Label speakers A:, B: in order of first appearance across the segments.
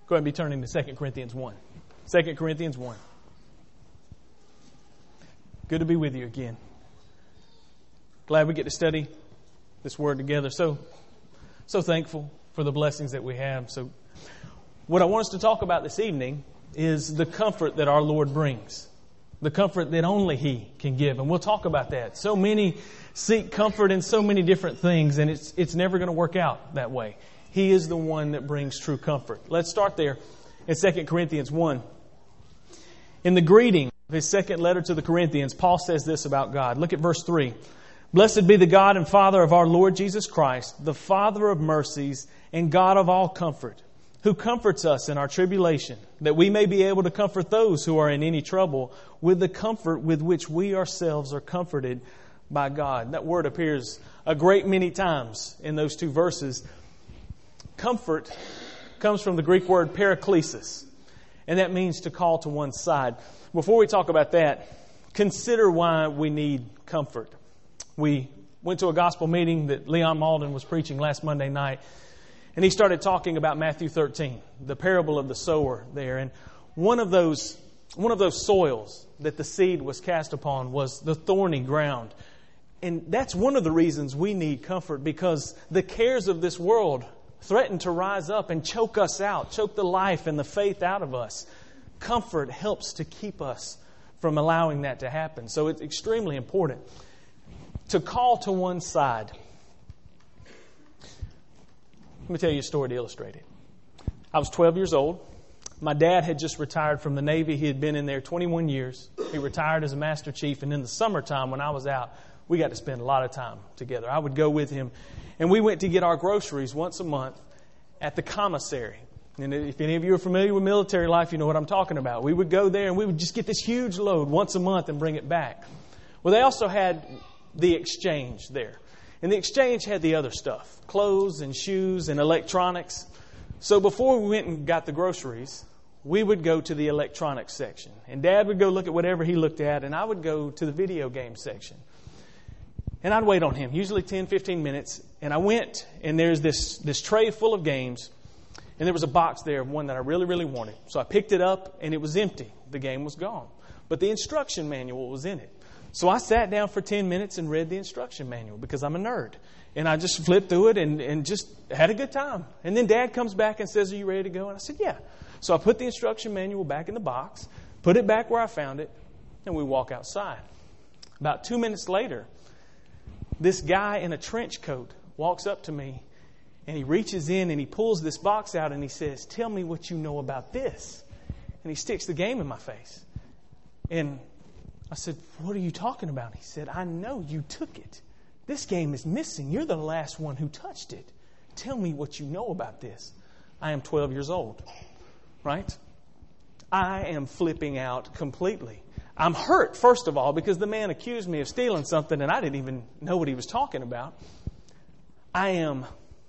A: Go ahead and be turning to 2 Corinthians 1. 2 Corinthians 1. Good to be with you again. Glad we get to study this word together. So thankful for the blessings that we have. So what I want us to talk about this evening is the comfort that our Lord brings. The comfort that only He can give. And we'll talk about that. So many seek comfort in so many different things, and it's never going to work out that way. He is the one that brings true comfort. Let's start there in 2 Corinthians 1. In the greeting of his second letter to the Corinthians, Paul says this about God. Look at verse 3. Blessed be the God and Father of our Lord Jesus Christ, the Father of mercies and God of all comfort, who comforts us in our tribulation, that we may be able to comfort those who are in any trouble with the comfort with which we ourselves are comforted by God. That word appears a great many times in those two verses. Comfort comes from the Greek word paraklesis, and that means to call to one's side. Before we talk about that, consider why we need comfort. We went to a gospel meeting that Leon Malden was preaching last Monday night, and he started talking about Matthew 13, the parable of the sower there. And one of those soils that the seed was cast upon was the thorny ground. And that's one of the reasons we need comfort, because the cares of this world threaten to rise up and choke us out, choke the life and the faith out of us. Comfort helps to keep us from allowing that to happen. So it's extremely important to call to one side. Let me tell you a story to illustrate it. I was 12 years old. My dad had just retired from the Navy. He had been in there 21 years. He retired as a Master Chief. And in the summertime when I was out, we got to spend a lot of time together. I would go with him. And we went to get our groceries once a month at the commissary. And if any of you are familiar with military life, you know what I'm talking about. We would go there and we would just get this huge load once a month and bring it back. Well, they also had the exchange there. And the exchange had the other stuff, clothes and shoes and electronics. So before we went and got the groceries, we would go to the electronics section. And Dad would go look at whatever he looked at, and I would go to the video game section. And I'd wait on him, usually 10, 15 minutes. And I went, and there's this tray full of games. And there was a box there of one that I really, really wanted. So I picked it up, and it was empty. The game was gone. But the instruction manual was in it. So I sat down for 10 minutes and read the instruction manual because I'm a nerd. And I just flipped through it and just had a good time. And then Dad comes back and says, "Are you ready to go?" And I said, "Yeah." So I put the instruction manual back in the box, put it back where I found it, and we walk outside. About 2 minutes later, this guy in a trench coat walks up to me, and he reaches in and he pulls this box out and he says, "Tell me what you know about this." And he sticks the game in my face. And I said, "What are you talking about?" He said, "I know you took it. This game is missing. You're the last one who touched it. Tell me what you know about this." I am 12 years old, right? I am flipping out completely. I'm hurt, first of all, because the man accused me of stealing something and I didn't even know what he was talking about. I'm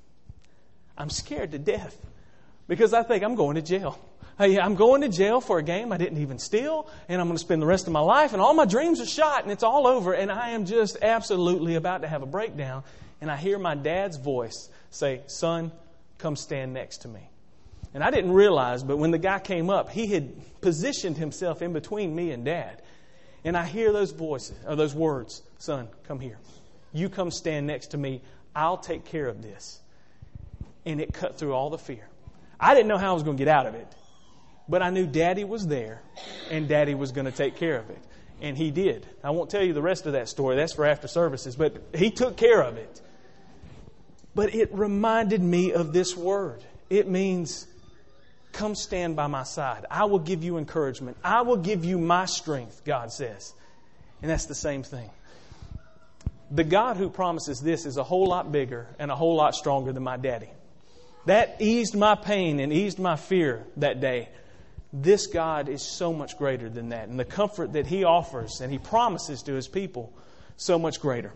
A: scared to death because I think I'm going to jail. I'm going to jail for a game I didn't even steal, and I'm going to spend the rest of my life, and all my dreams are shot, and it's all over, and I am just absolutely about to have a breakdown. And I hear my dad's voice say, "Son, come stand next to me." And I didn't realize, but when the guy came up, he had positioned himself in between me and Dad. And I hear those voices, or those words, "Son, come here. You come stand next to me. I'll take care of this." And it cut through all the fear. I didn't know how I was going to get out of it. But I knew Daddy was there, and Daddy was going to take care of it. And He did. I won't tell you the rest of that story. That's for after services. But He took care of it. But it reminded me of this word. It means, come stand by my side. I will give you encouragement. I will give you my strength, God says. And that's the same thing. The God who promises this is a whole lot bigger and a whole lot stronger than my daddy. That eased my pain and eased my fear that day. This God is so much greater than that. And the comfort that He offers and He promises to His people, so much greater.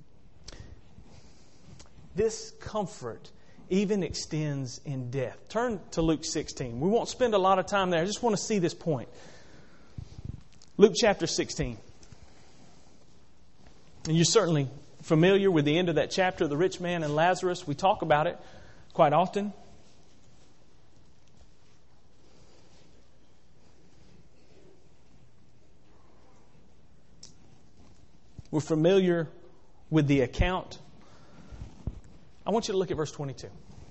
A: This comfort even extends in death. Turn to Luke 16. We won't spend a lot of time there. I just want to see this point. Luke chapter 16. And you're certainly familiar with the end of that chapter, the rich man and Lazarus. We talk about it quite often. We're familiar with the account. I want you to look at verse 22.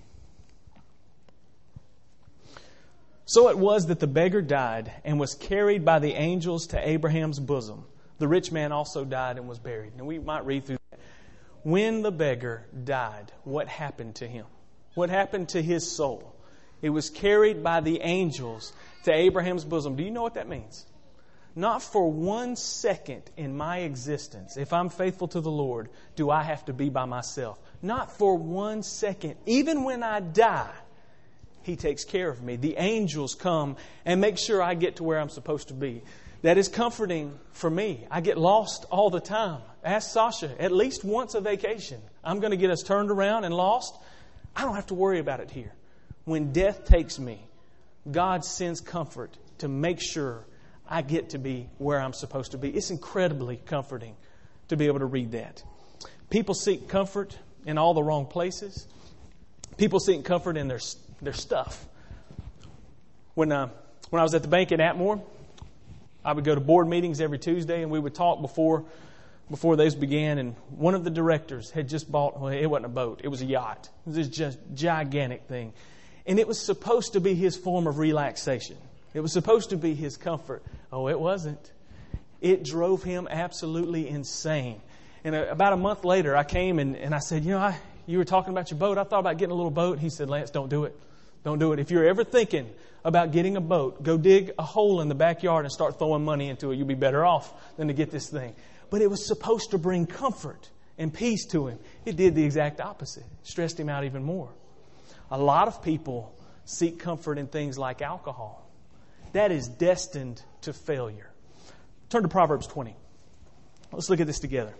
A: So it was that the beggar died and was carried by the angels to Abraham's bosom. The rich man also died and was buried. And we might read through that. When the beggar died, what happened to him? What happened to his soul? It was carried by the angels to Abraham's bosom. Do you know what that means? Not for 1 second in my existence, if I'm faithful to the Lord, do I have to be by myself. Not for 1 second. Even when I die, He takes care of me. The angels come and make sure I get to where I'm supposed to be. That is comforting for me. I get lost all the time. Ask Sasha, at least once a vacation. I'm going to get us turned around and lost. I don't have to worry about it here. When death takes me, God sends comfort to make sure I get to be where I'm supposed to be. It's incredibly comforting to be able to read that. People seek comfort in all the wrong places. People seek comfort in their stuff. When I was at the bank in Atmore, I would go to board meetings every Tuesday, and we would talk before those began. And one of the directors had just bought, well, it wasn't a boat, it was a yacht. It was this just gigantic thing. And it was supposed to be his form of relaxation. It was supposed to be his comfort. Oh, it wasn't. It drove him absolutely insane. And about a month later, I came and I said, you were talking about your boat. I thought about getting a little boat. He said, Lance, don't do it. Don't do it. If you're ever thinking about getting a boat, go dig a hole in the backyard and start throwing money into it. You'll be better off than to get this thing. But it was supposed to bring comfort and peace to him. It did the exact opposite. It stressed him out even more. A lot of people seek comfort in things like alcohol. That is destined to failure. Turn to Proverbs 20. Let's look at this together.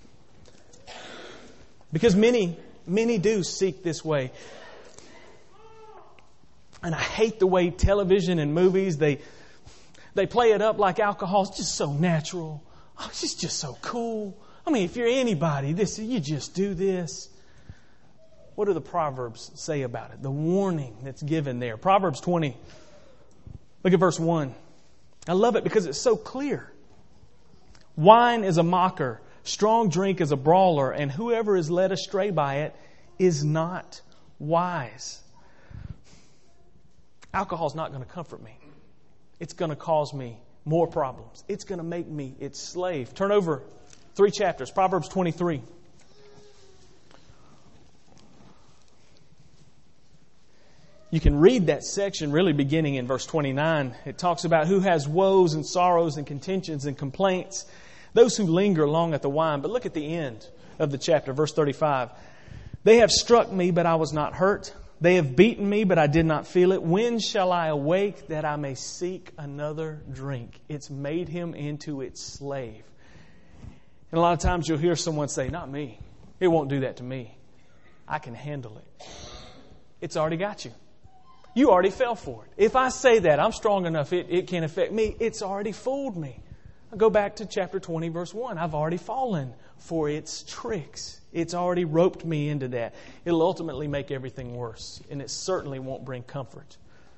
A: Because many do seek this way. And I hate the way television and movies, they play it up like alcohol is just so natural. Oh, it's just so cool. I mean, if you're anybody, you just do this. What do the Proverbs say about it? The warning that's given there. Proverbs 20. Look at verse 1. I love it because it's so clear. Wine is a mocker. Strong drink is a brawler. And whoever is led astray by it is not wise. Alcohol's not going to comfort me. It's going to cause me more problems. It's going to make me its slave. Turn over 3 chapters. Proverbs 23. You can read that section really beginning in verse 29. It talks about who has woes and sorrows and contentions and complaints. Those who linger long at the wine. But look at the end of the chapter, verse 35. They have struck me, but I was not hurt. They have beaten me, but I did not feel it. When shall I awake that I may seek another drink? It's made him into its slave. And a lot of times you'll hear someone say, not me. It won't do that to me. I can handle it. It's already got you. You already fell for it. If I say that I'm strong enough, it can't affect me, it's already fooled me. I go back to chapter 20, verse 1. I've already fallen for its tricks. It's already roped me into that. It'll ultimately make everything worse, and it certainly won't bring comfort.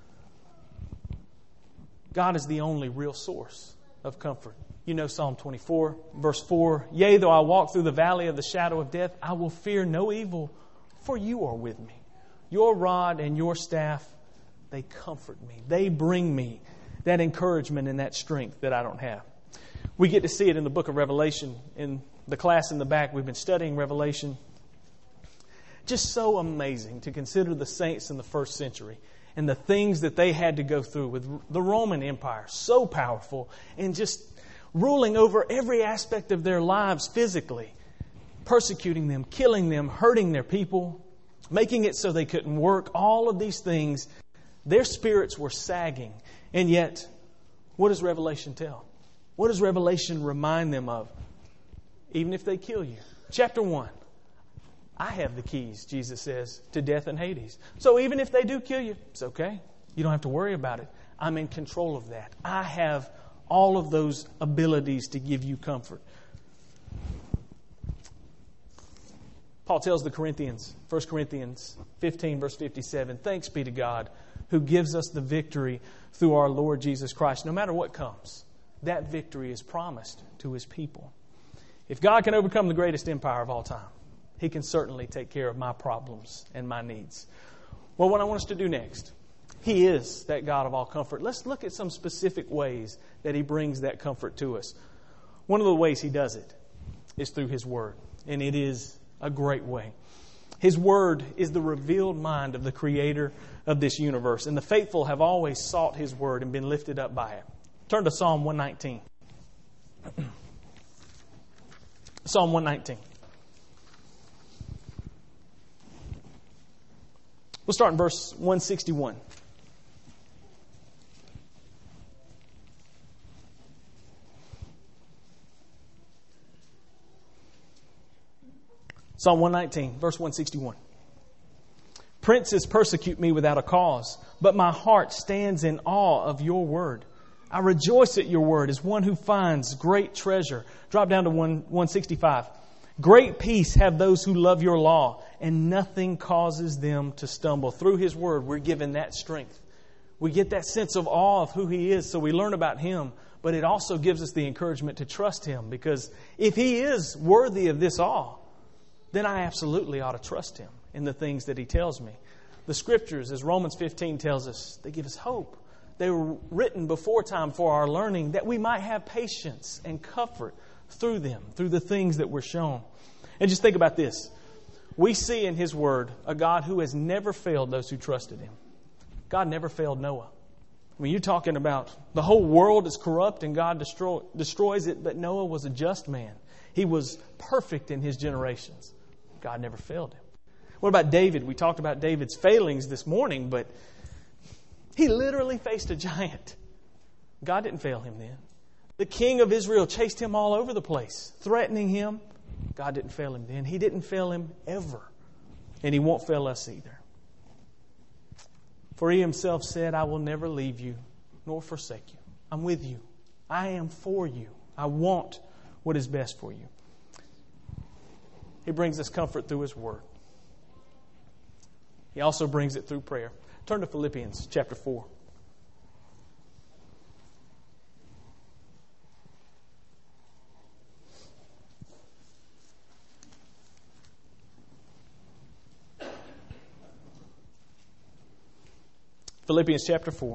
A: God is the only real source of comfort. You know Psalm 24, verse 4. Yea, though I walk through the valley of the shadow of death, I will fear no evil, for you are with me. Your rod and your staff, they comfort me. They bring me that encouragement and that strength that I don't have. We get to see it in the book of Revelation. In the class in the back, we've been studying Revelation. Just so amazing to consider the saints in the first century and the things that they had to go through with the Roman Empire, so powerful and just ruling over every aspect of their lives physically, persecuting them, killing them, hurting their people, making it so they couldn't work. All of these things, their spirits were sagging. And yet, what does Revelation tell? What does Revelation remind them of? Even if they kill you. Chapter 1. I have the keys, Jesus says, to death and Hades. So even if they do kill you, it's okay. You don't have to worry about it. I'm in control of that. I have all of those abilities to give you comfort. Paul tells the Corinthians, 1 Corinthians 15, verse 57, thanks be to God who gives us the victory through our Lord Jesus Christ. No matter what comes, that victory is promised to His people. If God can overcome the greatest empire of all time, He can certainly take care of my problems and my needs. Well, what I want us to do next, He is that God of all comfort. Let's look at some specific ways that He brings that comfort to us. One of the ways He does it is through His Word, and it is a great way. His Word is the revealed mind of the Creator of this universe, and the faithful have always sought His Word and been lifted up by it. Turn to Psalm 119. Psalm 119. We'll start in verse 161. Psalm 119, verse 161. Princes persecute me without a cause, but my heart stands in awe of your word. I rejoice at your word as one who finds great treasure. Drop down to 165. Great peace have those who love your law, and nothing causes them to stumble. Through His Word, we're given that strength. We get that sense of awe of who He is, so we learn about Him. But it also gives us the encouragement to trust Him, because if He is worthy of this awe, then I absolutely ought to trust Him in the things that He tells me. The Scriptures, as Romans 15 tells us, they give us hope. They were written before time for our learning, that we might have patience and comfort through them, through the things that we're shown. And just think about this. We see in His Word a God who has never failed those who trusted Him. God never failed Noah. I mean, you're talking about the whole world is corrupt and God destroys it, but Noah was a just man. He was perfect in his generations. God never failed him. What about David? We talked about David's failings this morning, but he literally faced a giant. God didn't fail him then. The king of Israel chased him all over the place, threatening him. God didn't fail him then. He didn't fail him ever. And He won't fail us either. For He Himself said, I will never leave you nor forsake you. I'm with you. I am for you. I want what is best for you. He brings us comfort through His Word. He also brings it through prayer. Turn to Philippians chapter 4. Philippians chapter 4.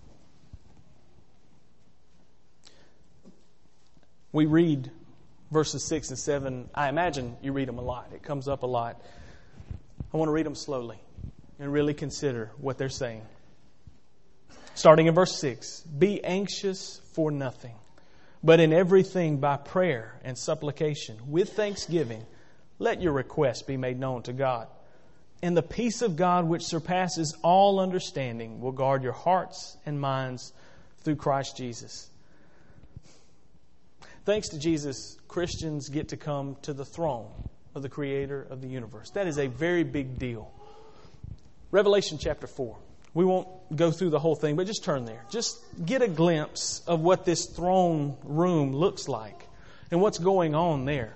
A: We read verses 6 and 7. I imagine you read them a lot. It comes up a lot. I want to read them slowly and really consider what they're saying. Starting in verse 6. Be anxious for nothing, but in everything by prayer and supplication, with thanksgiving, let your requests be made known to God. And the peace of God, which surpasses all understanding, will guard your hearts and minds through Christ Jesus. Thanks to Jesus, Christians get to come to the throne of the Creator of the universe. That is a very big deal. Revelation chapter 4. We won't go through the whole thing, but just turn there. Just get a glimpse of what this throne room looks like and what's going on there.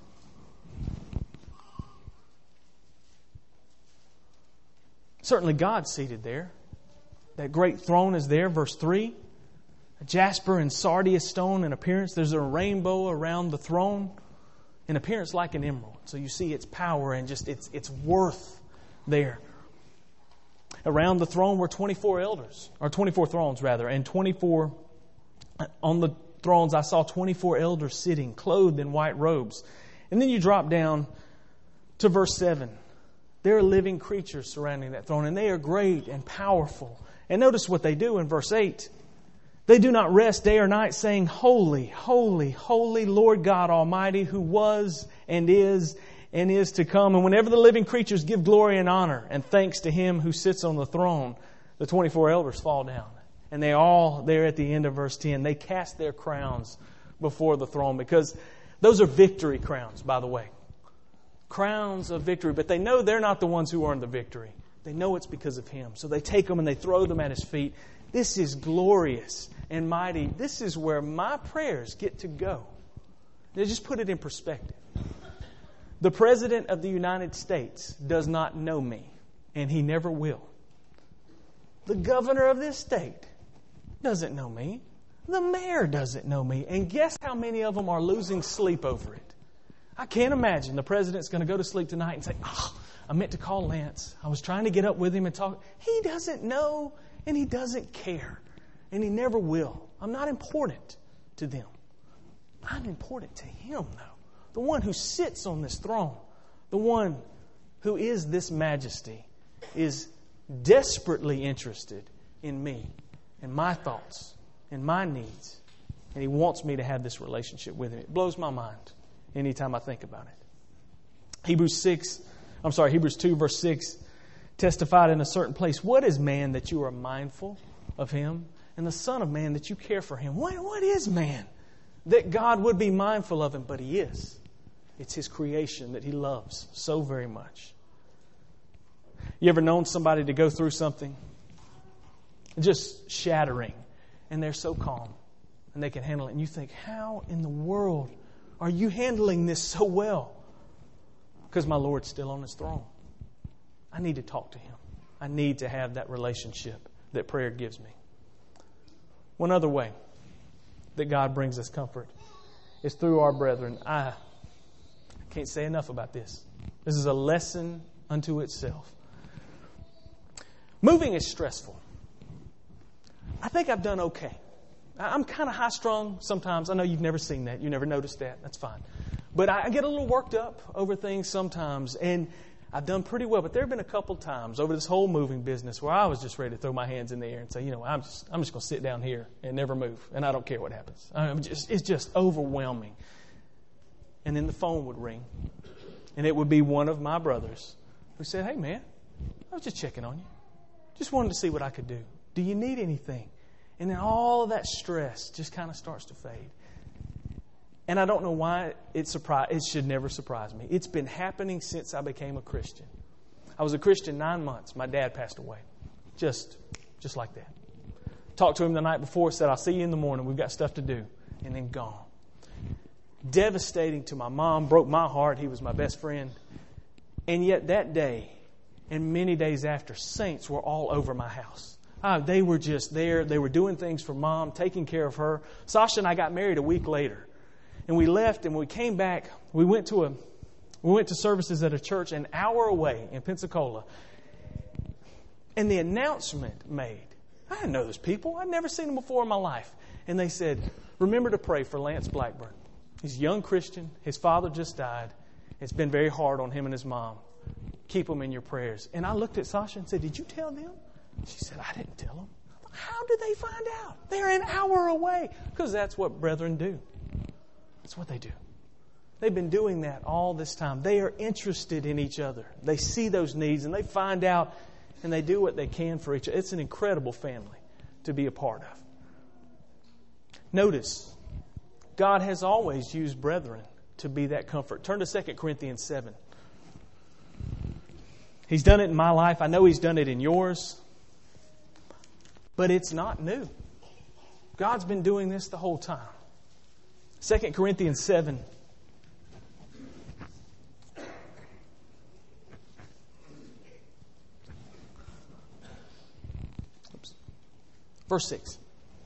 A: Certainly God's seated there. That great throne is there. Verse 3. A jasper and sardius stone in appearance. There's a rainbow around the throne. In appearance like an emerald. So you see its power and just its worth there. Around the throne were 24 elders. Or 24 thrones rather. And 24 on the thrones I saw 24 elders sitting, clothed in white robes. And then you drop down to verse 7. There are living creatures surrounding that throne, and they are great and powerful. And notice what they do in verse 8. They do not rest day or night, saying, Holy, holy, holy Lord God Almighty, who was and is to come. And whenever the living creatures give glory and honor and thanks to Him who sits on the throne, the 24 elders fall down. And they all, there at the end of verse 10, they cast their crowns before the throne, because those are victory crowns, by the way. Crowns of victory. But they know they're not the ones who earned the victory. They know it's because of Him. So they take them and they throw them at His feet. This is glorious and mighty. This is where my prayers get to go. Now just put it in perspective. The President of the United States does not know me, and he never will. The governor of this state doesn't know me. The mayor doesn't know me. And guess how many of them are losing sleep over it? I can't imagine the president's going to go to sleep tonight and say, I meant to call Lance. I was trying to get up with him and talk. He doesn't know and he doesn't care. And he never will. I'm not important to them. I'm important to Him, though. The one who sits on this throne, the one who is this majesty, is desperately interested in me and my thoughts and my needs. And He wants me to have this relationship with Him. It blows my mind anytime I think about it. Hebrews 2 verse 6 testified in a certain place, what is man that you are mindful of him, and the Son of Man that you care for him? What is man that God would be mindful of him? But He is. It's His creation that He loves so very much. You ever known somebody to go through something just shattering, and they're so calm and they can handle it, and you think, how in the world are you handling this so well? Because my Lord's still on His throne. I need to talk to Him. I need to have that relationship that prayer gives me. One other way that God brings us comfort is through our brethren. I can't say enough about this. This is a lesson unto itself. Moving is stressful. I think I've done okay. I'm kind of high-strung sometimes. I know you've never seen that. You never noticed that. That's fine. But I get a little worked up over things sometimes, and I've done pretty well. But there have been a couple times over this whole moving business where I was just ready to throw my hands in the air and say, I'm just going to sit down here and never move, and I don't care what happens. It's just overwhelming. And then the phone would ring, and it would be one of my brothers who said, hey, man, I was just checking on you. Just wanted to see what I could do. Do you need anything? And then all of that stress just kind of starts to fade. And I don't know why it should never surprise me. It's been happening since I became a Christian. I was a Christian 9 months. My dad passed away. Just like that. Talked to him the night before, said, I'll see you in the morning. We've got stuff to do. And then gone. Devastating to my mom. Broke my heart. He was my best friend. And yet that day and many days after, saints were all over my house. They were just there. They were doing things for Mom, taking care of her. Sasha and I got married a week later. And we left, and when we came back, we went to services at a church an hour away in Pensacola. And the announcement made, I didn't know those people. I'd never seen them before in my life. And they said, remember to pray for Lance Blackburn. He's a young Christian. His father just died. It's been very hard on him and his mom. Keep them in your prayers. And I looked at Sasha and said, did you tell them? She said, I didn't tell them. How did they find out? They're an hour away. Because that's what brethren do. That's what they do. They've been doing that all this time. They are interested in each other. They see those needs and they find out and they do what they can for each other. It's an incredible family to be a part of. Notice, God has always used brethren to be that comfort. Turn to 2 Corinthians 7. He's done it in my life. I know He's done it in yours. But it's not new. God's been doing this the whole time. 2 Corinthians 7. Verse 6.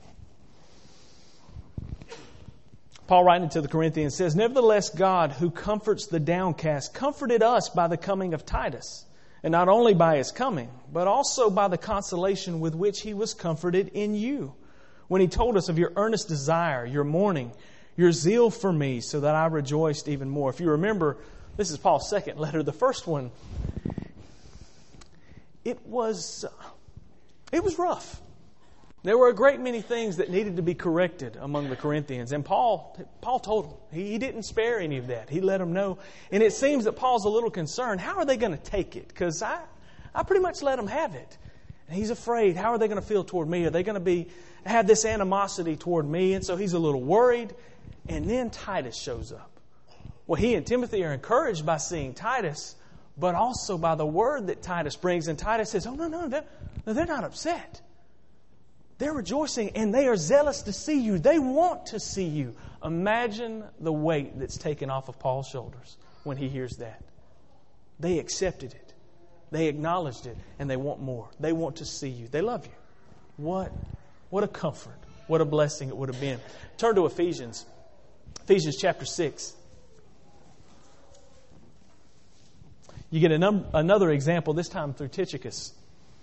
A: Paul writing to the Corinthians says, nevertheless, God, who comforts the downcast, comforted us by the coming of Titus. And not only by his coming, but also by the consolation with which he was comforted in you, when he told us of your earnest desire, your mourning, your zeal for me, so that I rejoiced even more. If you remember, this is Paul's second letter. The first one, it was rough. There were a great many things that needed to be corrected among the Corinthians. And Paul told them. He didn't spare any of that. He let them know. And it seems that Paul's a little concerned. How are they going to take it? Because I pretty much let them have it. And he's afraid. How are they going to feel toward me? Are they going to have this animosity toward me? And so he's a little worried. And then Titus shows up. Well, he and Timothy are encouraged by seeing Titus, but also by the word that Titus brings. And Titus says, oh, no, they're not upset. They're rejoicing and they are zealous to see you. They want to see you. Imagine the weight that's taken off of Paul's shoulders when he hears that. They accepted it. They acknowledged it and they want more. They want to see you. They love you. What a comfort. What a blessing it would have been. Turn to Ephesians. Ephesians chapter 6. You get another example, this time through Tychicus.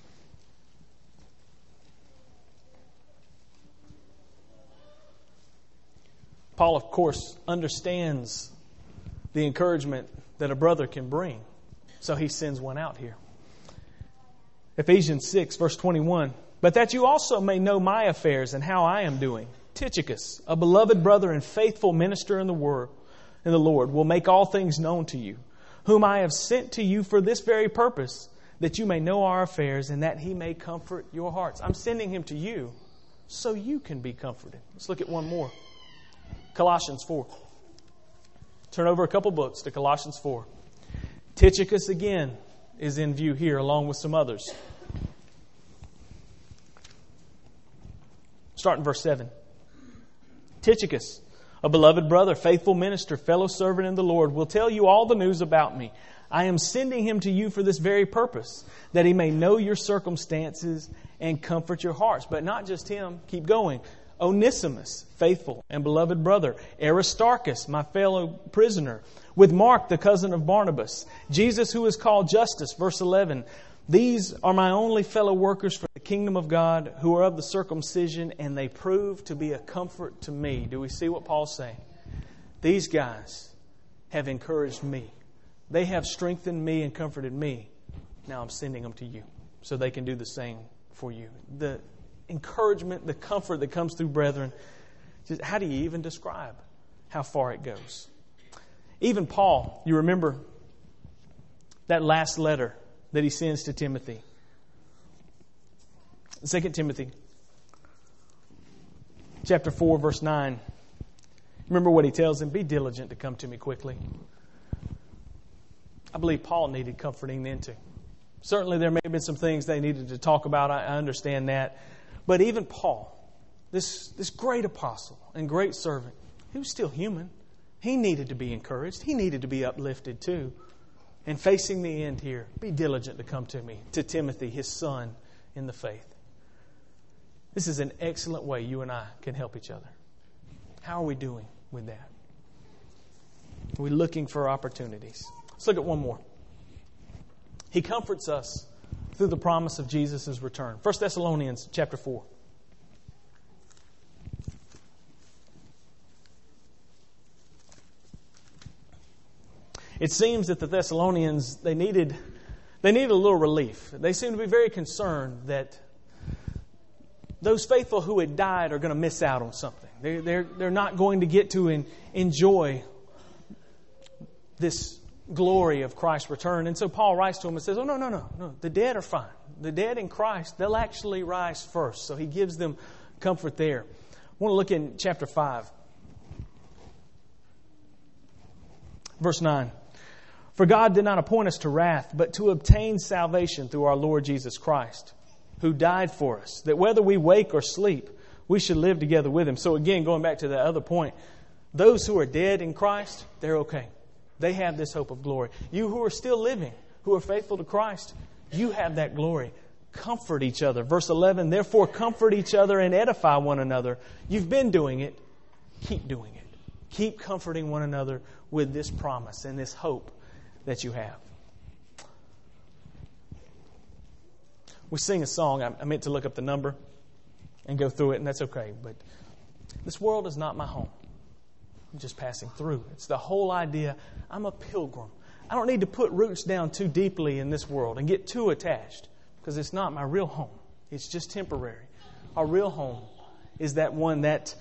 A: Paul, of course, understands the encouragement that a brother can bring. So he sends one out here. Ephesians 6, verse 21. But that you also may know my affairs and how I am doing. Tychicus, a beloved brother and faithful minister in the Lord, will make all things known to you, whom I have sent to you for this very purpose, that you may know our affairs and that he may comfort your hearts. I'm sending him to you so you can be comforted. Let's look at one more. Colossians 4. Turn over a couple books to Colossians 4. Tychicus again is in view here along with some others. Start in verse 7. Tychicus, a beloved brother, faithful minister, fellow servant in the Lord, will tell you all the news about me. I am sending him to you for this very purpose, that he may know your circumstances and comfort your hearts. But not just him. Keep going. Onesimus, faithful and beloved brother. Aristarchus, my fellow prisoner. With Mark, the cousin of Barnabas. Jesus, who is called Justus, verse 11. These are my only fellow workers for the kingdom of God, who are of the circumcision, and they prove to be a comfort to me. Do we see what Paul's saying? These guys have encouraged me. They have strengthened me and comforted me. Now I'm sending them to you so they can do the same for you. The encouragement, the comfort that comes through brethren, just how do you even describe how far it goes? Even Paul, you remember that last letter that he sends to Timothy. 2 Timothy chapter 4, verse 9. Remember what he tells him? Be diligent to come to me quickly. I believe Paul needed comforting then too. Certainly there may have been some things they needed to talk about. I understand that. But even Paul, this great apostle and great servant, he was still human. He needed to be encouraged. He needed to be uplifted too. And facing the end here, be diligent to come to me, to Timothy, his son in the faith. This is an excellent way you and I can help each other. How are we doing with that? Are we looking for opportunities? Let's look at one more. He comforts us through the promise of Jesus' return. 1 Thessalonians chapter 4. It seems that the Thessalonians, they needed a little relief. They seem to be very concerned that those faithful who had died are going to miss out on something. They're not going to get to enjoy this glory of Christ's return. And so Paul writes to them and says, no. The dead are fine. The dead in Christ, they'll actually rise first. So he gives them comfort there. I want to look in chapter 5. Verse 9. For God did not appoint us to wrath, but to obtain salvation through our Lord Jesus Christ, who died for us, that whether we wake or sleep, we should live together with Him. So again, going back to the other point, those who are dead in Christ, they're okay. They have this hope of glory. You who are still living, who are faithful to Christ, you have that glory. Comfort each other. Verse 11, therefore comfort each other and edify one another. You've been doing it. Keep doing it. Keep comforting one another with this promise and this hope that you have. We sing a song. I meant to look up the number and go through it, and that's okay. But this world is not my home. I'm just passing through. It's the whole idea. I'm a pilgrim. I don't need to put roots down too deeply in this world and get too attached, because it's not my real home. It's just temporary. Our real home is that one that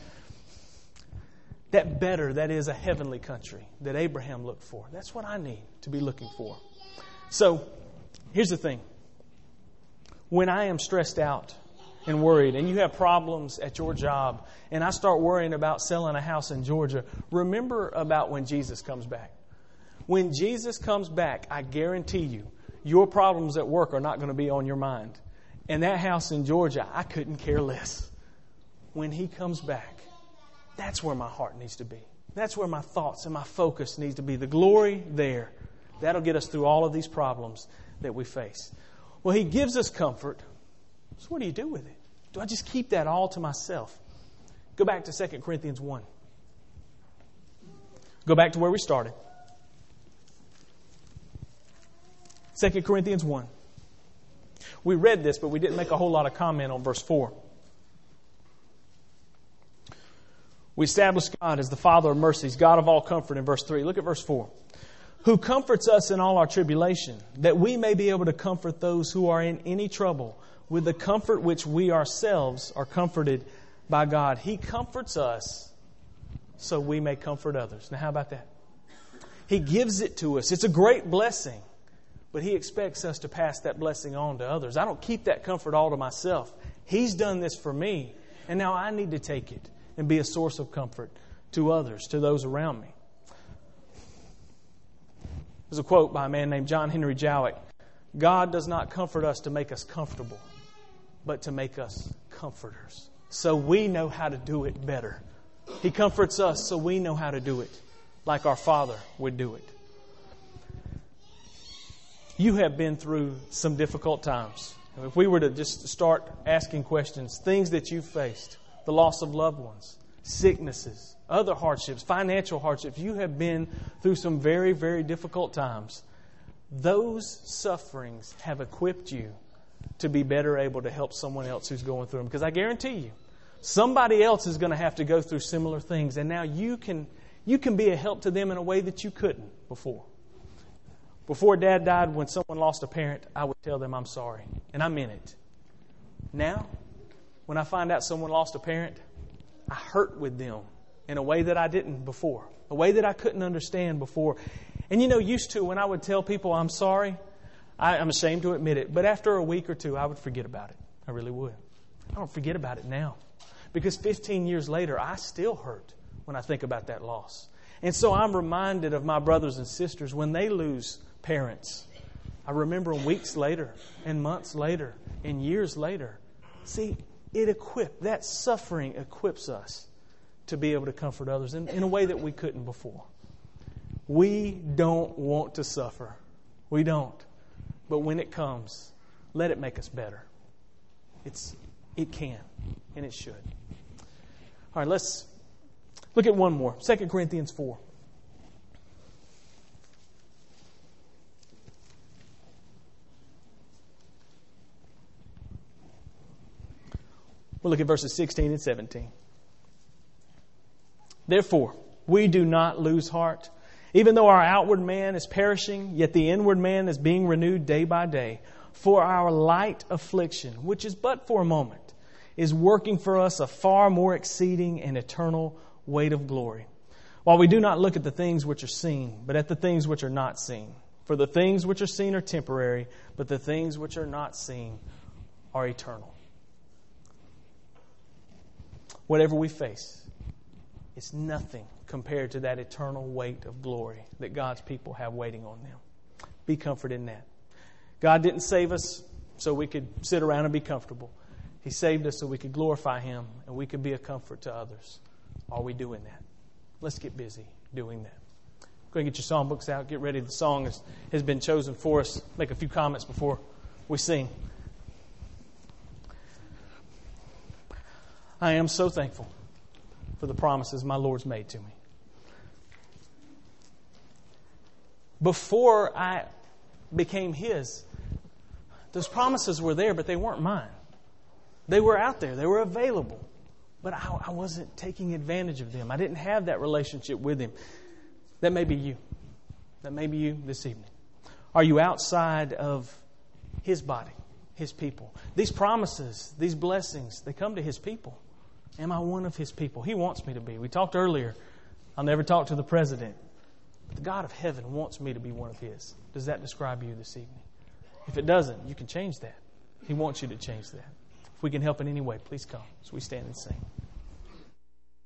A: better, that is a heavenly country that Abraham looked for. That's what I need to be looking for. So, here's the thing. When I am stressed out and worried, and you have problems at your job, and I start worrying about selling a house in Georgia, remember about when Jesus comes back. When Jesus comes back, I guarantee you, your problems at work are not going to be on your mind. And that house in Georgia, I couldn't care less. When He comes back, that's where my heart needs to be. That's where my thoughts and my focus needs to be. The glory there. That'll get us through all of these problems that we face. Well, He gives us comfort. So what do you do with it? Do I just keep that all to myself? Go back to 2 Corinthians 1. Go back to where we started. 2 Corinthians 1. We read this, but we didn't make a whole lot of comment on verse 4. We establish God as the Father of mercies, God of all comfort in verse 3. Look at verse 4. Who comforts us in all our tribulation, that we may be able to comfort those who are in any trouble with the comfort which we ourselves are comforted by God. He comforts us so we may comfort others. Now, how about that? He gives it to us. It's a great blessing, but He expects us to pass that blessing on to others. I don't keep that comfort all to myself. He's done this for me, and now I need to take it and be a source of comfort to others, to those around me. There's a quote by a man named John Henry Jowett. God does not comfort us to make us comfortable, but to make us comforters, so we know how to do it better. He comforts us so we know how to do it like our Father would do it. You have been through some difficult times. If we were to just start asking questions, things that you've faced, the loss of loved ones, sicknesses, other hardships, financial hardships, you have been through some very, very difficult times. Those sufferings have equipped you to be better able to help someone else who's going through them. Because I guarantee you, somebody else is going to have to go through similar things. And now you can be a help to them in a way that you couldn't before. Before Dad died, when someone lost a parent, I would tell them I'm sorry. And I meant it. Now, when I find out someone lost a parent, I hurt with them in a way that I didn't before. A way that I couldn't understand before. And used to, when I would tell people I'm sorry, I'm ashamed to admit it, but after a week or two, I would forget about it. I really would. I don't forget about it now. Because 15 years later, I still hurt when I think about that loss. And so I'm reminded of my brothers and sisters when they lose parents. I remember them weeks later, and months later, and years later. See, that suffering equips us to be able to comfort others in a way that we couldn't before. We don't want to suffer. We don't. But when it comes, let it make us better. It can, and it should. All right, let's look at one more. 2 Corinthians 4. We'll look at verses 16 and 17. Therefore, we do not lose heart. Even though our outward man is perishing, yet the inward man is being renewed day by day. For our light affliction, which is but for a moment, is working for us a far more exceeding and eternal weight of glory. While we do not look at the things which are seen, but at the things which are not seen. For the things which are seen are temporary, but the things which are not seen are eternal. Whatever we face, it's nothing compared to that eternal weight of glory that God's people have waiting on them. Be comforted in that. God didn't save us so we could sit around and be comfortable. He saved us so we could glorify Him and we could be a comfort to others. Are we doing that? Let's get busy doing that. Go ahead and get your songbooks out. Get ready. The song has been chosen for us. Make a few comments before we sing. I am so thankful for the promises my Lord's made to me. Before I became His, those promises were there, but they weren't mine. They were out there. They were available. But I wasn't taking advantage of them. I didn't have that relationship with Him. That may be you. That may be you this evening. Are you outside of His body, His people? These promises, these blessings, they come to His people. Am I one of His people? He wants me to be. We talked earlier, I'll never talk to the president. But the God of heaven wants me to be one of His. Does that describe you this evening? If it doesn't, you can change that. He wants you to change that. If we can help in any way, please come as we stand and sing.